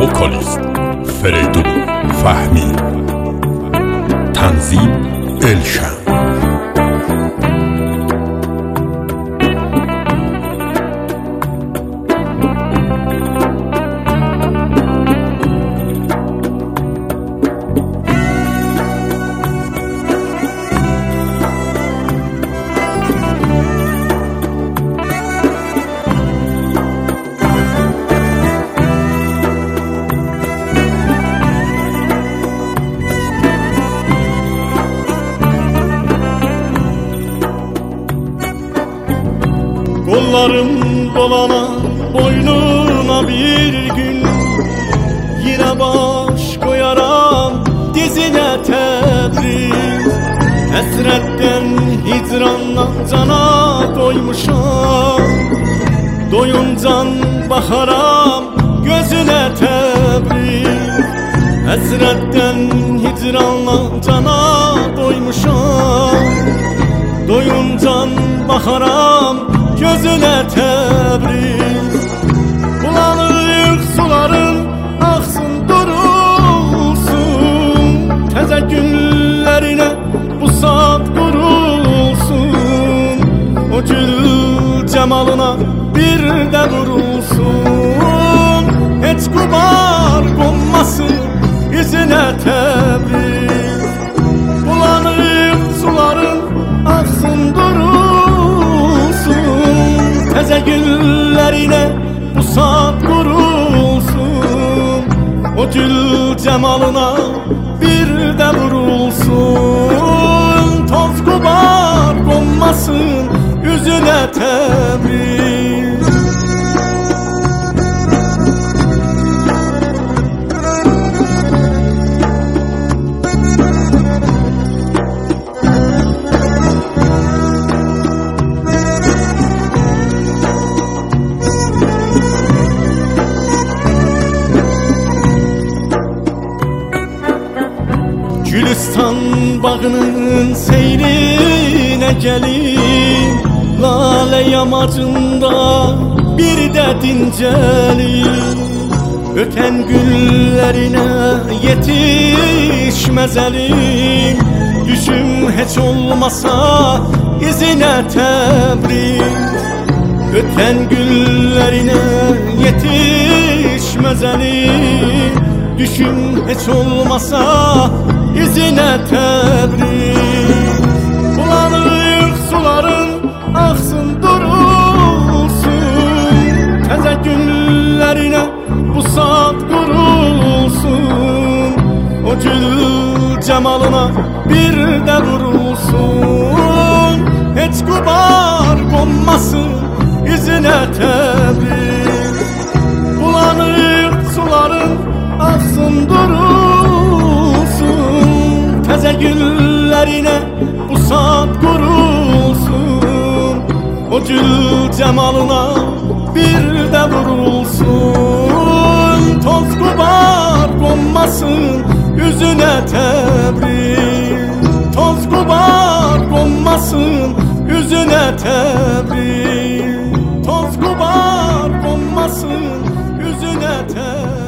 Vokalist Feridun Fahmi. Tanzim Elşan. Kollarım dolana boynuna bir gün, yine baş koyaram dizine Tebriz. Hasretten hicranla cana doymuşam, doyuncan bakaram gözüne Tebriz. Hasretten hicranla cana doymuşam, doyuncan bakaram gözüne Tebriz. Bulanık suların aksın durulsun, teze günlerine bu saat kurulsun. O gül cemalına bir de vurulsun, hiç kubar konmasın yüzüne Tebriz. Bulanık suların aksın durulsun, teze güllerine bu saat kurulsun. O gül cemalına bir de vurulsun, toz kubar konmasın yüzüne Tebriz. Gülistan bağının seyrine gelin, lale yamacında bir de dincelin. Öten güllerine yetişmez elim, düşüm hiç olmasa izine Tebriz. Öten güllerine yetişmez elim, düşüm hiç olmasa izine Tebriz. Bulanık suların aksın durulsun, teze günlerine bu saat kurulsun. O gül cemalına bir de vurulsun, hiç kubar konmasın yüzüne Tebriz. Bulanık suların aksın durulsun, teze güllerine bu saat kurulsun. O gül cemalına bir de vurulsun, toz kubar konmasın yüzüne Tebriz. Toz kubar konmasın yüzüne Tebriz. Toz kubar konmasın yüzüne Tebriz.